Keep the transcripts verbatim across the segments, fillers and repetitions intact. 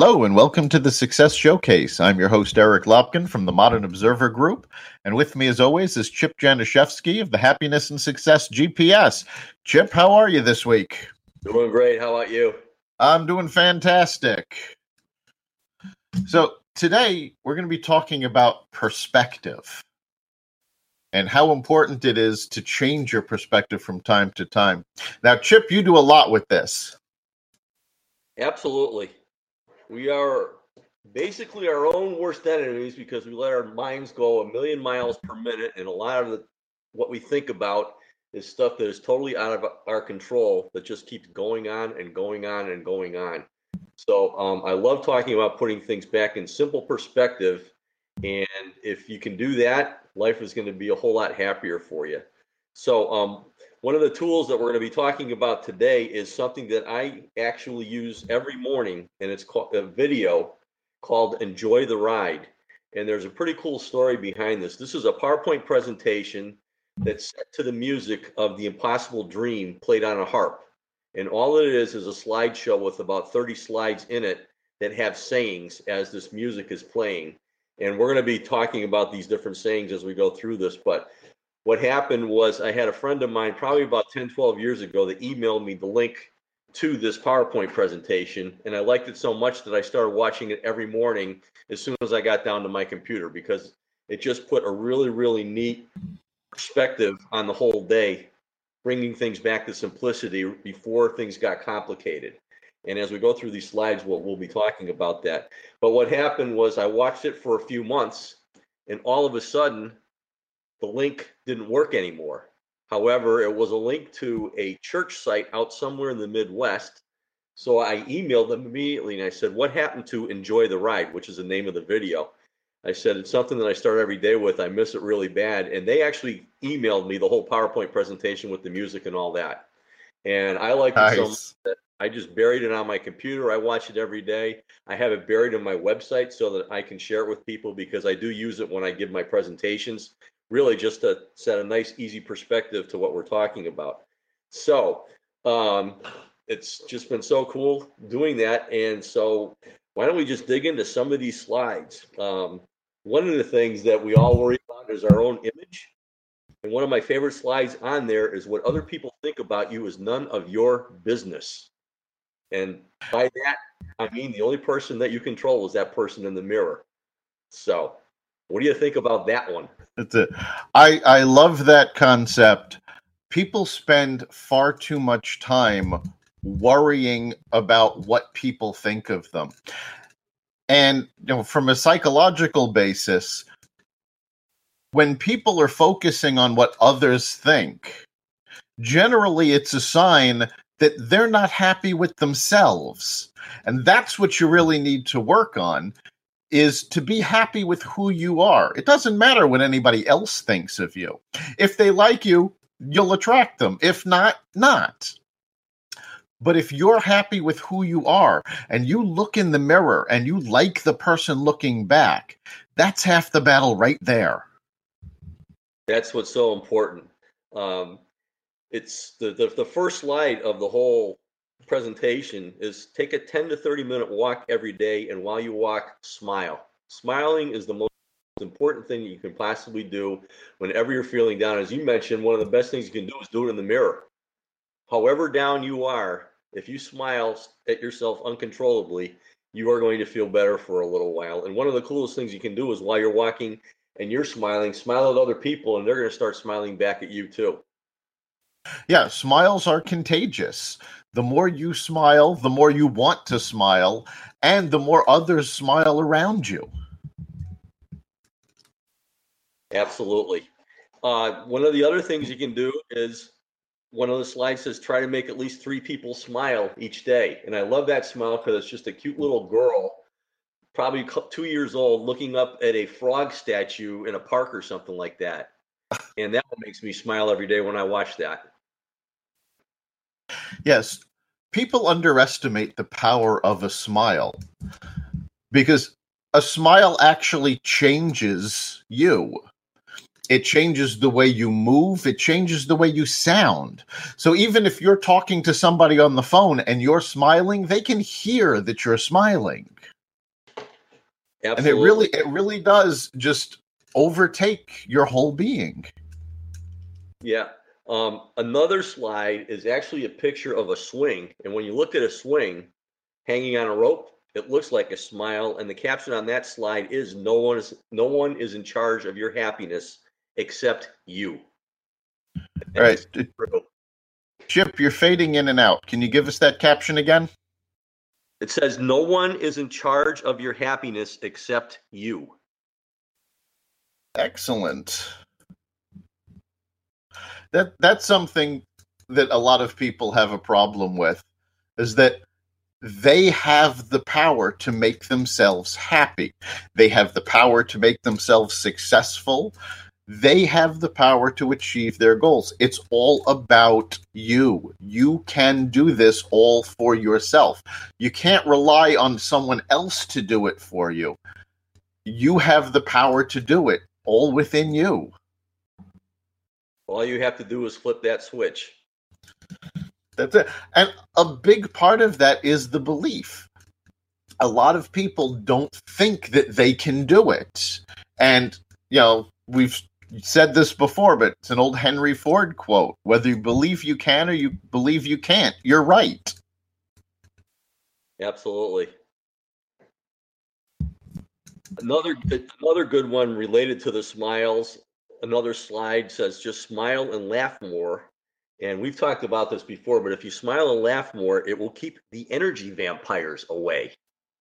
Hello and welcome to the Success Showcase. I'm your host, Eric Lopkin from the Modern Observer Group. And with me, as always, is Chip Januszewski of the Happiness and Success G P S. Chip, how are you this week? Doing great. How about you? I'm doing fantastic. So today, we're going to be talking about perspective and how important it is to change your perspective from time to time. Now, Chip, you do a lot with this. Absolutely. We are basically our own worst enemies because we let our minds go a million miles per minute, and a lot of the, what we think about is stuff that is totally out of our control that just keeps going on and going on and going on. So um, I love talking about putting things back in simple perspective, and if you can do that, life is going to be a whole lot happier for you. So um, one of the tools that we're going to be talking about today is something that I actually use every morning, and it's called a video called Enjoy the Ride. And there's a pretty cool story behind this. This is a PowerPoint presentation that's set to the music of The Impossible Dream played on a harp. And all it is is a slideshow with about thirty slides in it that have sayings as this music is playing. And we're going to be talking about these different sayings as we go through this. But what happened was I had a friend of mine probably about ten, twelve years ago that emailed me the link to this PowerPoint presentation. And I liked it so much that I started watching it every morning as soon as I got down to my computer, because it just put a really, really neat perspective on the whole day, bringing things back to simplicity before things got complicated. And as we go through these slides, we'll, we'll be talking about that. But what happened was I watched it for a few months, and all of a sudden, the link didn't work anymore. However, it was a link to a church site out somewhere in the Midwest. So I emailed them immediately and I said, what happened to Enjoy the Ride, which is the name of the video? I said, it's something that I start every day with. I miss it really bad. And they actually emailed me the whole PowerPoint presentation with the music and all that. And I liked it so much that I just buried it on my computer. I watch it every day. I have it buried on my website so that I can share it with people, because I do use it when I give my presentations, really just to set a nice, easy perspective to what we're talking about. So um, it's just been so cool doing that. And so why don't we just dig into some of these slides? Um, one of the things that we all worry about is our own image. And one of my favorite slides on there is what other people think about you is none of your business. And by that, I mean the only person that you control is that person in the mirror. So what do you think about that one? That's it. I, I love that concept. People spend far too much time worrying about what people think of them. And you know, from a psychological basis, when people are focusing on what others think, generally it's a sign that they're not happy with themselves. And that's what you really need to work on, is to be happy with who you are. It doesn't matter what anybody else thinks of you. If they like you, you'll attract them. If not, not. But if you're happy with who you are and you look in the mirror and you like the person looking back, that's half the battle right there. That's what's so important. Um, it's the, the, the first slide of the whole presentation is take a ten to thirty minute walk every day, and while you walk, smile. Smiling is the most important thing you can possibly do whenever you're feeling down. As you mentioned, one of the best things you can do is do it in the mirror. However down you are, if you smile at yourself uncontrollably, you are going to feel better for a little while. And one of the coolest things you can do is while you're walking and you're smiling, smile at other people, and they're going to start smiling back at you too. Yeah, smiles are contagious. The more you smile, the more you want to smile, and the more others smile around you. Absolutely. Uh, one of the other things you can do is, one of the slides says, try to make at least three people smile each day. And I love that smile because it's just a cute little girl, probably two years old, looking up at a frog statue in a park or something like that. And that makes me smile every day when I watch that. Yes, people underestimate the power of a smile, because a smile actually changes you. It changes the way you move. It changes the way you sound. So even if you're talking to somebody on the phone and you're smiling, they can hear that you're smiling. Absolutely. And it really, it really does just overtake your whole being. Yeah. Um, another slide is actually a picture of a swing. And when you look at a swing hanging on a rope, it looks like a smile. And the caption on that slide is no one is no one is in charge of your happiness except you. All right. Chip, you're fading in and out. Can you give us that caption again? It says no one is in charge of your happiness except you. Excellent. That that's something that a lot of people have a problem with, is that they have the power to make themselves happy. They have the power to make themselves successful. They have the power to achieve their goals. It's all about you. You can do this all for yourself. You can't rely on someone else to do it for you. You have the power to do it, all within you. All you have to do is flip that switch. That's it. And a big part of that is the belief. A lot of people don't think that they can do it. And, you know, we've said this before, but it's an old Henry Ford quote. Whether you believe you can or you believe you can't, you're right. Absolutely. Another another good one related to the smiles. Another slide says just smile and laugh more. And we've talked about this before, but if you smile and laugh more, it will keep the energy vampires away.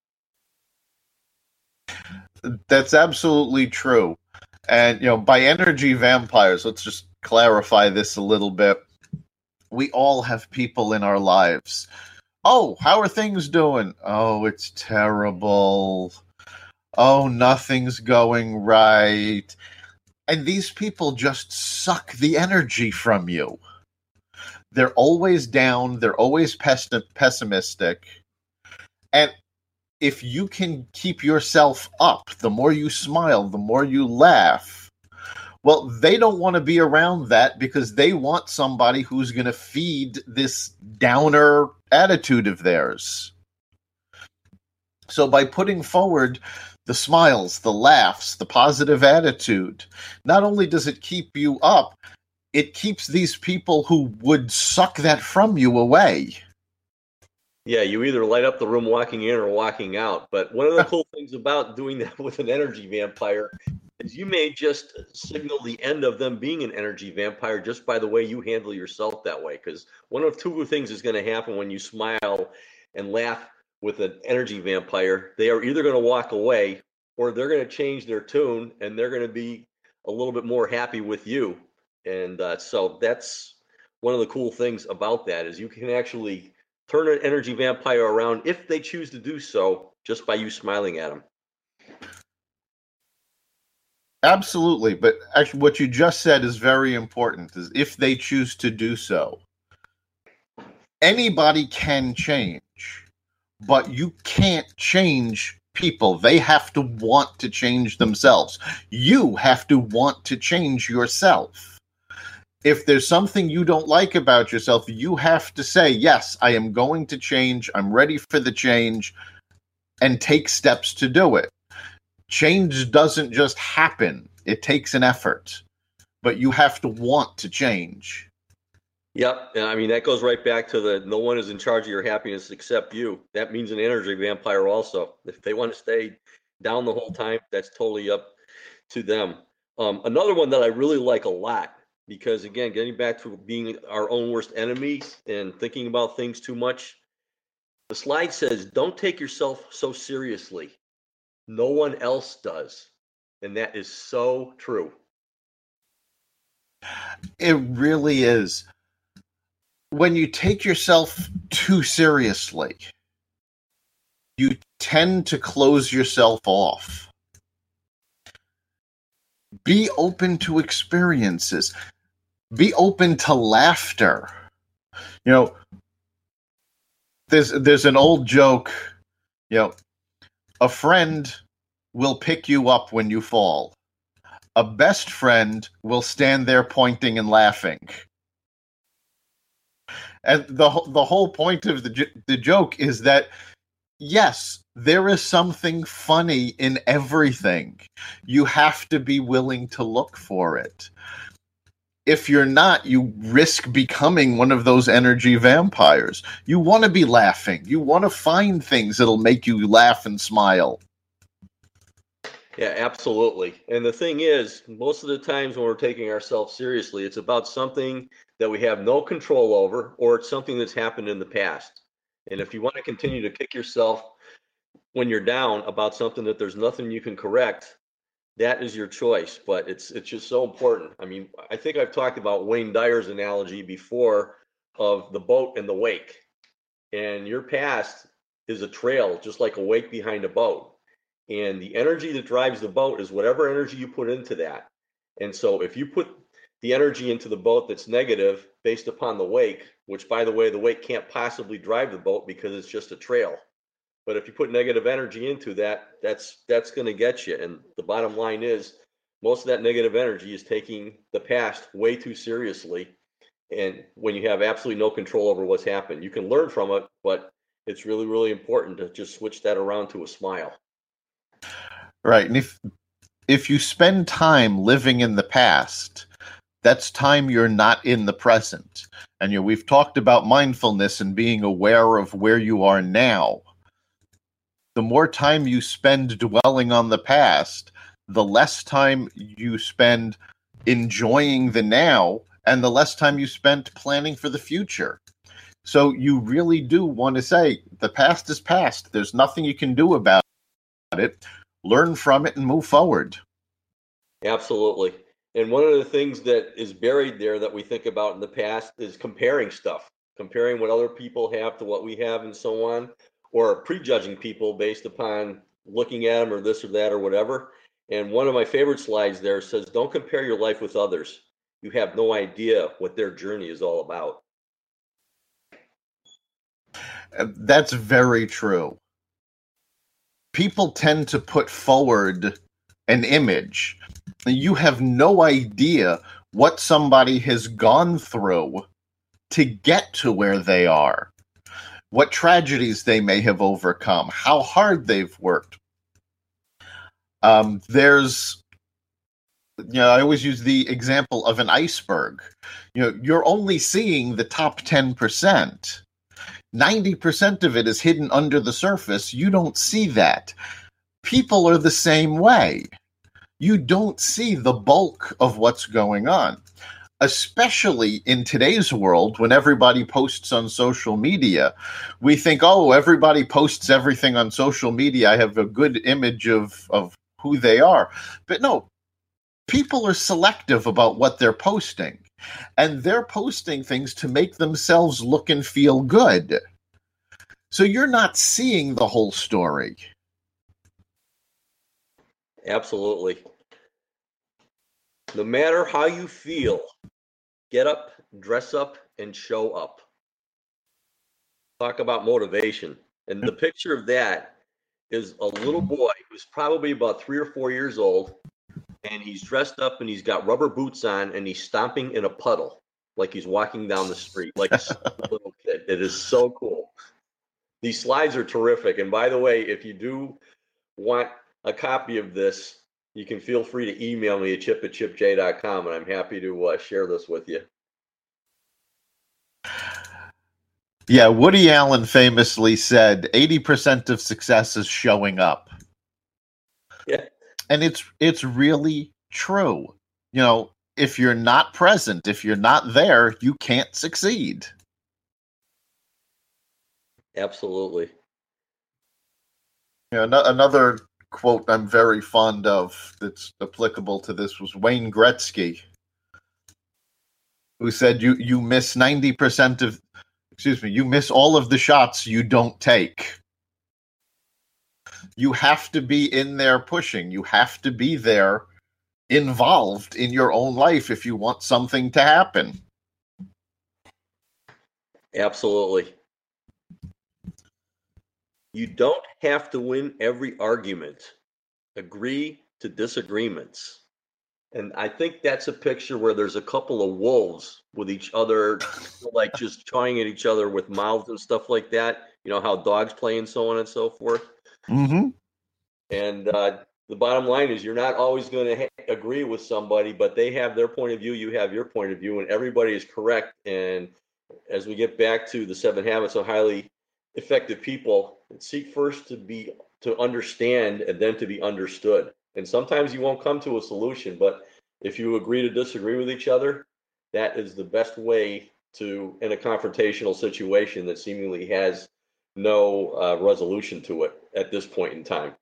That's absolutely true. And, you know, by energy vampires, let's just clarify this a little bit. We all have people in our lives. Oh, how are things doing? Oh, it's terrible. Oh, nothing's going right. And these people just suck the energy from you. They're always down. They're always pes- pessimistic. And if you can keep yourself up, the more you smile, the more you laugh, well, they don't want to be around that because they want somebody who's going to feed this downer attitude of theirs. So by putting forward the smiles, the laughs, the positive attitude, not only does it keep you up, it keeps these people who would suck that from you away. Yeah, you either light up the room walking in or walking out. But one of the cool things about doing that with an energy vampire is you may just signal the end of them being an energy vampire just by the way you handle yourself that way. Because one of two things is going to happen when you smile and laugh with an energy vampire. They are either going to walk away or they're going to change their tune and they're going to be a little bit more happy with you. And uh, so that's one of the cool things about that is you can actually turn an energy vampire around if they choose to do so just by you smiling at them. Absolutely. But actually what you just said is very important, is if they choose to do so. Anybody can change, but you can't change people. They have to want to change themselves. You have to want to change yourself. If there's something you don't like about yourself, you have to say, yes, I am going to change. I'm ready for the change, and take steps to do it. Change doesn't just happen. It takes an effort, but you have to want to change. Yep. I mean, that goes right back to the no one is in charge of your happiness except you. That means an energy vampire also. If they want to stay down the whole time, that's totally up to them. Um, another one that I really like a lot, because again, getting back to being our own worst enemies and thinking about things too much, the slide says, don't take yourself so seriously. No one else does. And that is so true. It really is. When you take yourself too seriously, you tend to close yourself off. Be open to experiences. Be open to laughter. You know, there's there's an old joke, you know, a friend will pick you up when you fall. A best friend will stand there pointing and laughing. And the the whole point of the the joke is that yes, there is something funny in everything. You have to be willing to look for it. If you're not, you risk becoming one of those energy vampires. You want to be laughing. You want to find things that'll make you laugh and smile. Yeah, absolutely. And the thing is, most of the times when we're taking ourselves seriously, it's about something that we have no control over, or it's something that's happened in the past. And if you want to continue to kick yourself when you're down about something that there's nothing you can correct, that is your choice. But it's it's just so important. I mean, I think I've talked about Wayne Dyer's analogy before of the boat and the wake. And your past is a trail, just like a wake behind a boat. And the energy that drives the boat is whatever energy you put into that. And so if you put the energy into the boat that's negative based upon the wake, which, by the way, the wake can't possibly drive the boat because it's just a trail. But if you put negative energy into that, that's that's going to get you. And the bottom line is, most of that negative energy is taking the past way too seriously. And when you have absolutely no control over what's happened, you can learn from it, but it's really, really important to just switch that around to a smile. Right. And if if you spend time living in the past, that's time you're not in the present. And you know, we've talked about mindfulness and being aware of where you are now. The more time you spend dwelling on the past, the less time you spend enjoying the now, and the less time you spend planning for the future. So you really do want to say, the past is past. There's nothing you can do about it. Learn from it and move forward. Absolutely. And one of the things that is buried there that we think about in the past is comparing stuff, comparing what other people have to what we have and so on, or prejudging people based upon looking at them or this or that or whatever. And one of my favorite slides there says, don't compare your life with others. You have no idea what their journey is all about. That's very true. People tend to put forward an image. You have no idea what somebody has gone through to get to where they are, what tragedies they may have overcome, how hard they've worked. Um, there's, you know, I always use the example of an iceberg. You know, you're only seeing the top ten percent. ninety percent of it is hidden under the surface. You don't see that. People are the same way. You don't see the bulk of what's going on, especially in today's world when everybody posts on social media. We think, oh, everybody posts everything on social media. I have a good image of, of who they are. But no, people are selective about what they're posting. And they're posting things to make themselves look and feel good. So you're not seeing the whole story. Absolutely. No matter how you feel, get up, dress up, and show up. Talk about motivation. And the picture of that is a little boy who's probably about three or four years old, and he's dressed up and he's got rubber boots on and he's stomping in a puddle like he's walking down the street like a little kid. It is so cool. These slides are terrific. And by the way, if you do want a copy of this, you can feel free to email me at chip at chip j dot com, and I'm happy to uh, share this with you. Yeah, Woody Allen famously said eighty percent of success is showing up. Yeah. And it's it's really true. You know, if you're not present, if you're not there, you can't succeed. Absolutely. You know, another quote I'm very fond of that's applicable to this was Wayne Gretzky, who said, you, you miss ninety percent of, excuse me, you miss all of the shots you don't take. You have to be in there pushing. You have to be there involved in your own life if you want something to happen. Absolutely. You don't have to win every argument. Agree to disagreements. And I think that's a picture where there's a couple of wolves with each other, like just chawing at each other with mouths and stuff like that. you know, how dogs play and so on and so forth. Mm-hmm. And uh, the bottom line is you're not always going to ha- agree with somebody, but they have their point of view, you have your point of view, and everybody is correct. And as we get back to the seven habits of highly effective people, seek first to be to understand and then to be understood. And sometimes you won't come to a solution, but if you agree to disagree with each other, that is the best way to, in a confrontational situation that seemingly has no uh, resolution to it at this point in time.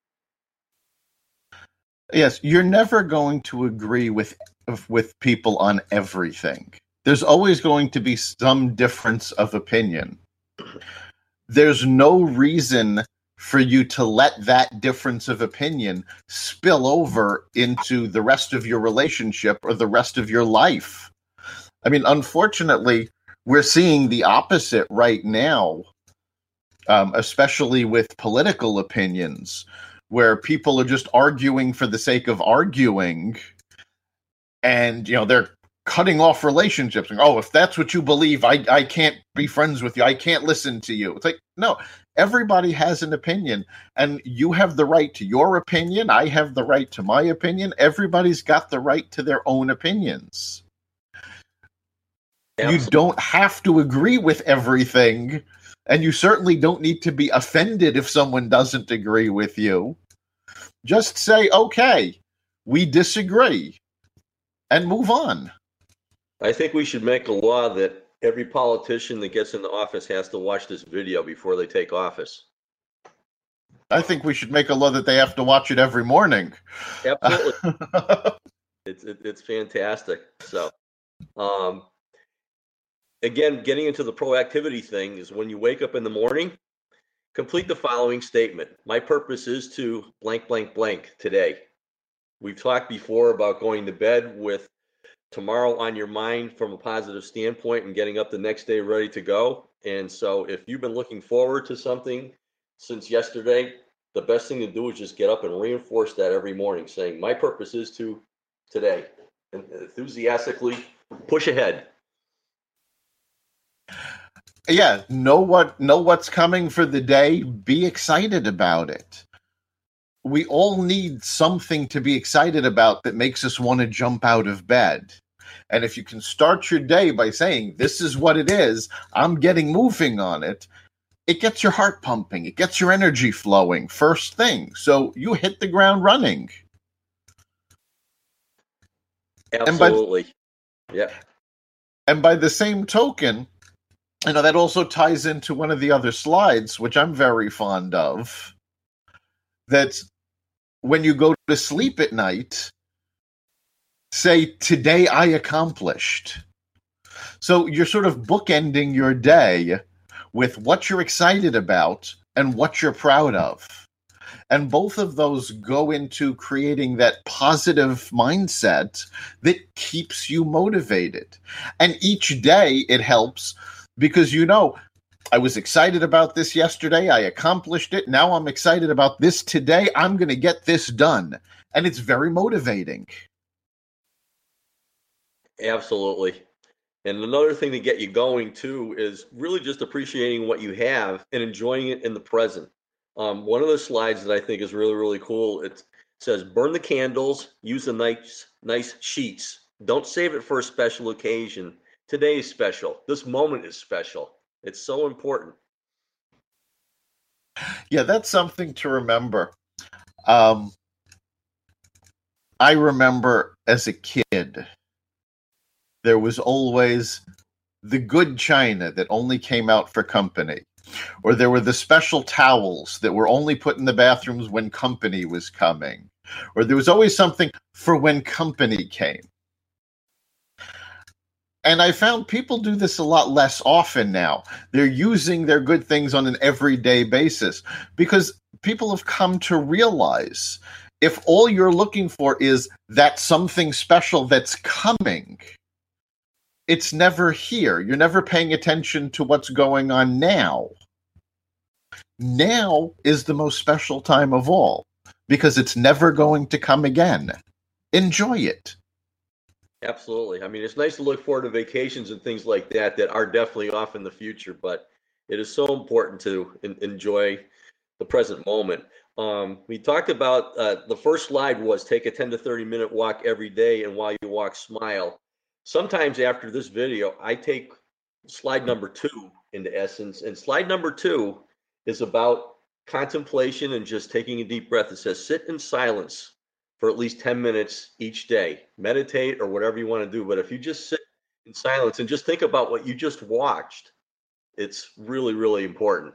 Yes, you're never going to agree with with people on everything. There's always going to be some difference of opinion. There's no reason for you to let that difference of opinion spill over into the rest of your relationship or the rest of your life. I mean, unfortunately, we're seeing the opposite right now, um, especially with political opinions, where people are just arguing for the sake of arguing, and, you know, they're cutting off relationships. And, oh, if that's what you believe, I, I can't be friends with you. I can't listen to you. It's like, no, everybody has an opinion, and you have the right to your opinion. I have the right to my opinion. Everybody's got the right to their own opinions. Absolutely. You don't have to agree with everything, and you certainly don't need to be offended if someone doesn't agree with you. Just say, okay, we disagree, and move on. I think we should make a law that every politician that gets into office has to watch this video before they take office. I think we should make a law that they have to watch it every morning. Absolutely. it's it, it's fantastic. So, um, again, getting into the proactivity thing is when you wake up in the morning, complete the following statement. My purpose is to blank, blank, blank today. We've talked before about going to bed with tomorrow on your mind from a positive standpoint and getting up the next day ready to go. And so if you've been looking forward to something since yesterday, the best thing to do is just get up and reinforce that every morning, saying, my purpose is to today, and enthusiastically push ahead. Yeah, know what know what's coming for the day, be excited about it. We all need something to be excited about that makes us want to jump out of bed. And if you can start your day by saying, this is what it is, I'm getting moving on it, it gets your heart pumping, it gets your energy flowing first thing. So you hit the ground running. Absolutely. And by, yeah. And by the same token, you know, that also ties into one of the other slides, which I'm very fond of, that when you go to sleep at night, say, today I accomplished. So you're sort of bookending your day with what you're excited about and what you're proud of. And both of those go into creating that positive mindset that keeps you motivated. And each day it helps because, you know, I was excited about this yesterday. I accomplished it. Now I'm excited about this today. I'm going to get this done. And it's very motivating. Absolutely. And another thing to get you going, too, is really just appreciating what you have and enjoying it in the present. Um, one of the slides that I think is really, really cool, it says, burn the candles, use the nice, nice sheets. Don't save it for a special occasion. Today is special. This moment is special. It's so important. Yeah, that's something to remember. Um, I remember as a kid, there was always the good china that only came out for company. Or there were the special towels that were only put in the bathrooms when company was coming. Or there was always something for when company came. And I found people do this a lot less often now. They're using their good things on an everyday basis because people have come to realize if all you're looking for is that something special that's coming, it's never here. You're never paying attention to what's going on now. Now is the most special time of all because it's never going to come again. Enjoy it. Absolutely. I mean, it's nice to look forward to vacations and things like that that are definitely off in the future, but It is so important to en- enjoy the present moment. Um, we talked about uh, the first slide was take a ten to thirty minute walk every day, and while you walk, smile. Sometimes after this video, I take slide number two into essence, and slide number two is about contemplation and just taking a deep breath. It says sit in silence for at least ten minutes each day, meditate or whatever you want to do. But if you just sit in silence and just think about what you just watched, it's really, really important.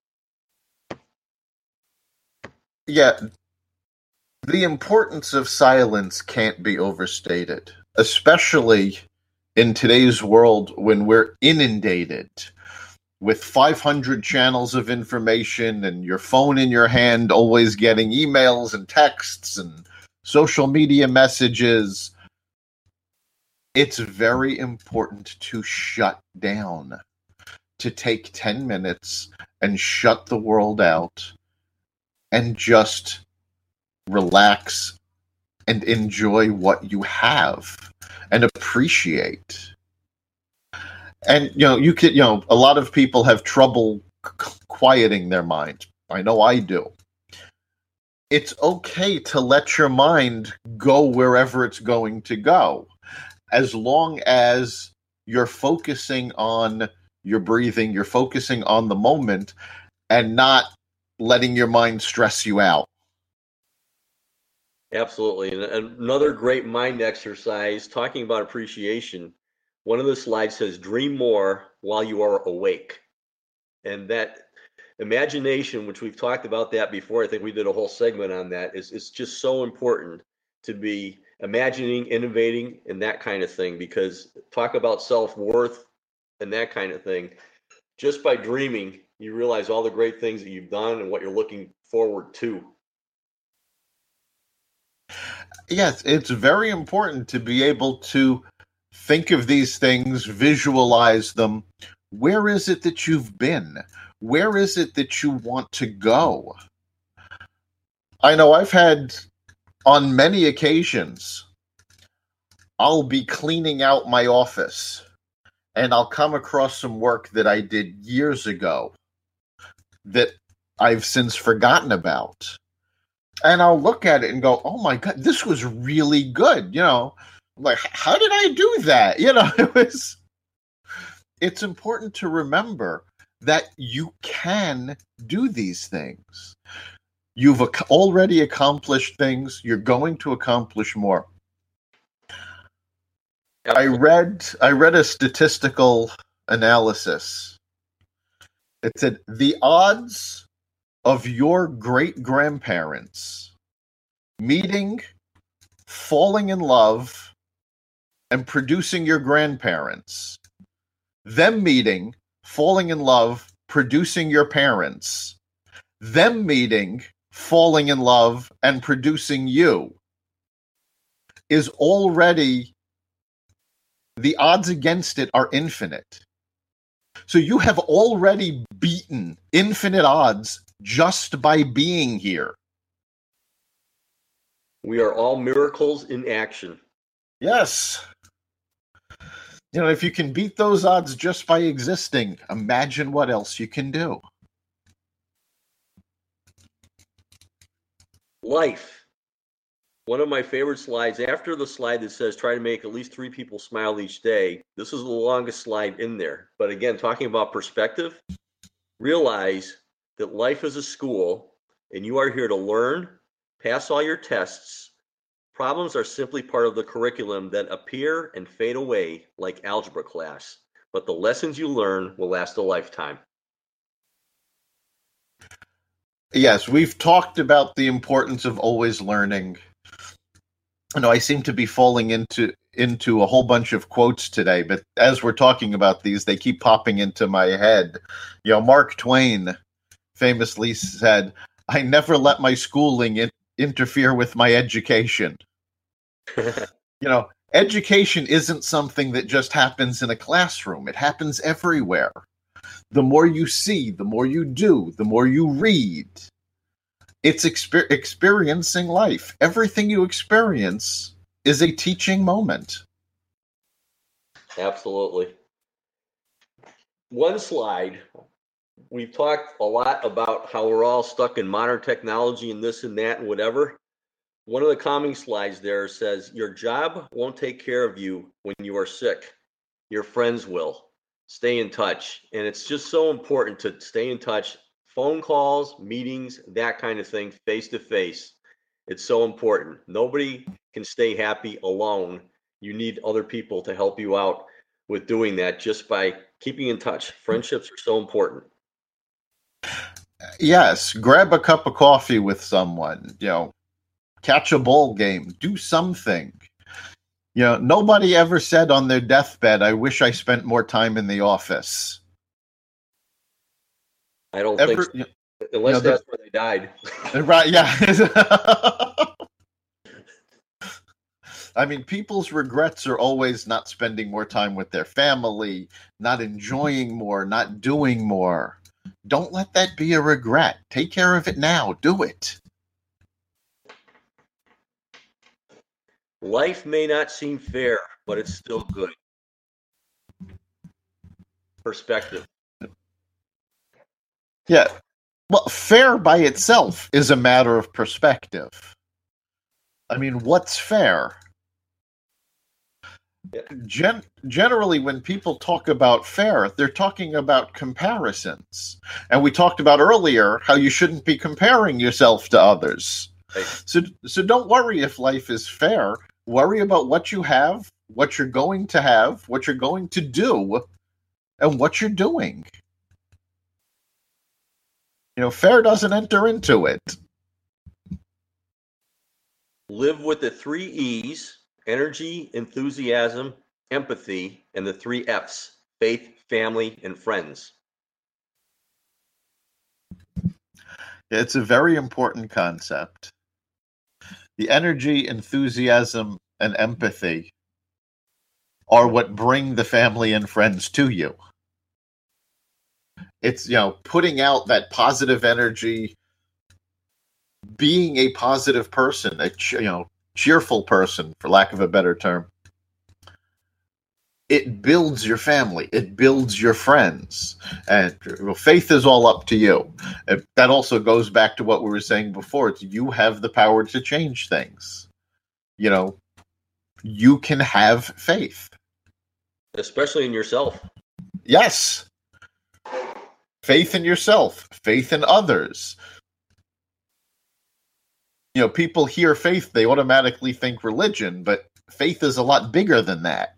Yeah, the importance of silence can't be overstated, especially in today's world when we're inundated with five hundred channels of information and your phone in your hand, always getting emails and texts and social media messages. It's very important to shut down, to take ten minutes and shut the world out and just relax and enjoy what you have and appreciate. And, you know, you could, you know, a lot of people have trouble c- quieting their mind. I know I do. It's okay to let your mind go wherever it's going to go, as long as you're focusing on your breathing, you're focusing on the moment, and not letting your mind stress you out. Absolutely. And another great mind exercise, talking about appreciation. One of the slides says, dream more while you are awake. And that imagination, which we've talked about that before, I think we did a whole segment on that, is it's just so important to be imagining, innovating, and that kind of thing, because talk about self-worth and that kind of thing. Just by dreaming, you realize all the great things that you've done and what you're looking forward to. Yes, it's very important to be able to think of these things, visualize them. Where is it that you've been? Where is it that you want to go? I know I've had, on many occasions, I'll be cleaning out my office and I'll come across some work that I did years ago that I've since forgotten about. And I'll look at it and go, oh my God, this was really good. You know, like, how did I do that? You know, it was, it's important to remember that you can do these things. You've ac- already accomplished things. You're going to accomplish more. I read, I read a statistical analysis. It said the odds of your great grandparents meeting, falling in love, and producing your grandparents, them meeting, falling in love, producing your parents, them meeting, falling in love, and producing you, is already, the odds against it are infinite. So you have already beaten infinite odds just by being here. We are all miracles in action. Yes. You know, if you can beat those odds just by existing, imagine what else you can do. Life. One of my favorite slides, after the slide that says try to make at least three people smile each day, this is the longest slide in there. But again, talking about perspective, realize that life is a school and you are here to learn, pass all your tests. Problems are simply part of the curriculum that appear and fade away like algebra class, but the lessons you learn will last a lifetime. Yes, we've talked about the importance of always learning. You know, I seem to be falling into into a whole bunch of quotes today, but as we're talking about these, they keep popping into my head. You know, Mark Twain famously said, "I never let my schooling in- interfere with my education." You know, education isn't something that just happens in a classroom. It happens everywhere. The more you see, the more you do, the more you read. It's exper- experiencing life. Everything you experience is a teaching moment. Absolutely. One slide we've talked a lot about how we're all stuck in modern technology and this and that and whatever. One of the calming slides there says, your job won't take care of you when you are sick. Your friends will. Stay in touch. And it's just so important to stay in touch. Phone calls, meetings, that kind of thing, face to face. It's so important. Nobody can stay happy alone. You need other people to help you out with doing that just by keeping in touch. Friendships are so important. Yes, grab a cup of coffee with someone, you know, catch a ball game, do something. You know, nobody ever said on their deathbed, I wish I spent more time in the office. I don't Ever, think so. You Unless know, that's the, where they died. Right, yeah. I mean, people's regrets are always not spending more time with their family, not enjoying more, not doing more. Don't let that be a regret. Take care of it now. Do it. Life may not seem fair, but it's still good. Perspective. Yeah. Well, fair by itself is a matter of perspective. I mean, what's fair? Gen- generally, when people talk about fair, they're talking about comparisons. And we talked about earlier how you shouldn't be comparing yourself to others. Right. So, so don't worry if life is fair. Worry about what you have, what you're going to have, what you're going to do, and what you're doing. You know, fair doesn't enter into it. Live with the three E's: energy, enthusiasm, empathy, and the three F's: faith, family, and friends. It's a very important concept. The energy, enthusiasm, and empathy are what bring the family and friends to you. It's, you know, putting out that positive energy, being a positive person, a you know, cheerful person, for lack of a better term. It builds your family. It builds your friends. And well, faith is all up to you. And that also goes back to what we were saying before. It's you have the power to change things. You know, you can have faith. Especially in yourself. Yes. Faith in yourself. Faith in others. You know, people hear faith, they automatically think religion, but faith is a lot bigger than that.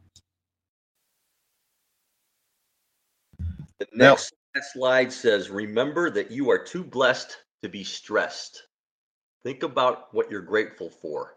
The next now, slide says, remember that you are too blessed to be stressed. Think about what you're grateful for.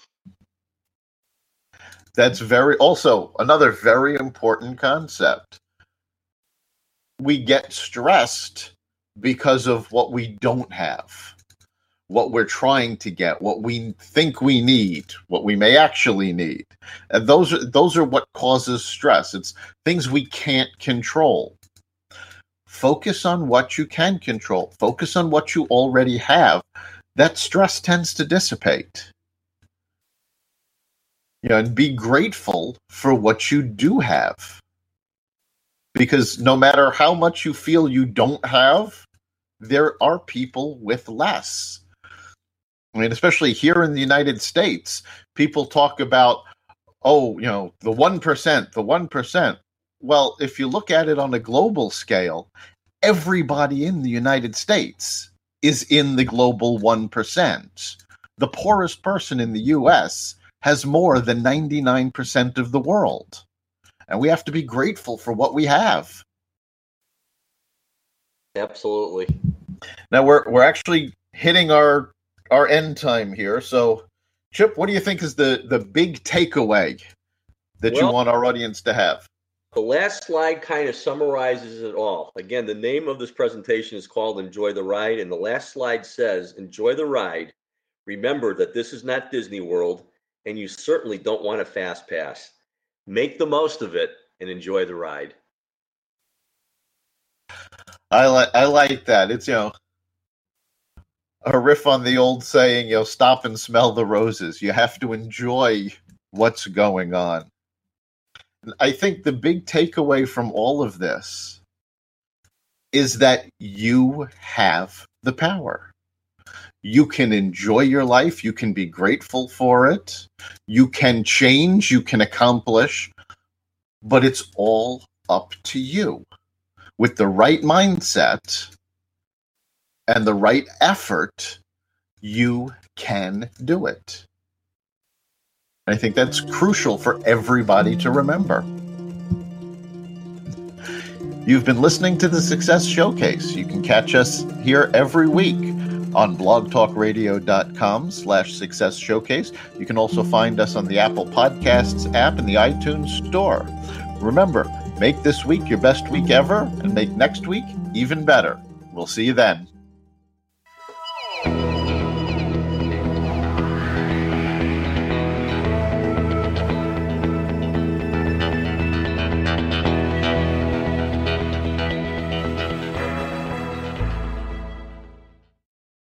That's very, also another very important concept. We get stressed because of what we don't have, what we're trying to get, what we think we need, what we may actually need. And those are, those are what causes stress. It's things we can't control. Focus on what you can control. Focus on what you already have. That stress tends to dissipate. You know, and be grateful for what you do have. Because no matter how much you feel you don't have, there are people with less. I mean, especially here in the United States, people talk about, oh, you know, the one percent, the one percent. Well, if you look at it on a global scale, everybody in the United States is in the global one percent. The poorest person in the U S has more than ninety-nine percent of the world. And we have to be grateful for what we have. Absolutely. Now we're we're actually hitting our our end time here. So, Chip, what do you think is the, the big takeaway that well, you want our audience to have? The last slide kind of summarizes it all. Again, the name of this presentation is called Enjoy the Ride, and the last slide says, enjoy the ride. Remember that this is not Disney World, and you certainly don't want a fast pass. Make the most of it and enjoy the ride. I like I like that. It's, you know, a riff on the old saying, you know, stop and smell the roses. You have to enjoy what's going on. I think the big takeaway from all of this is that you have the power. You can enjoy your life. You can be grateful for it. You can change. You can accomplish. But it's all up to you. With the right mindset and the right effort, you can do it. I think that's crucial for everybody to remember. You've been listening to the Success Showcase. You can catch us here every week on blogtalkradio.com slash success showcase. You can also find us on the Apple Podcasts app and the iTunes Store. Remember, make this week your best week ever and make next week even better. We'll see you then.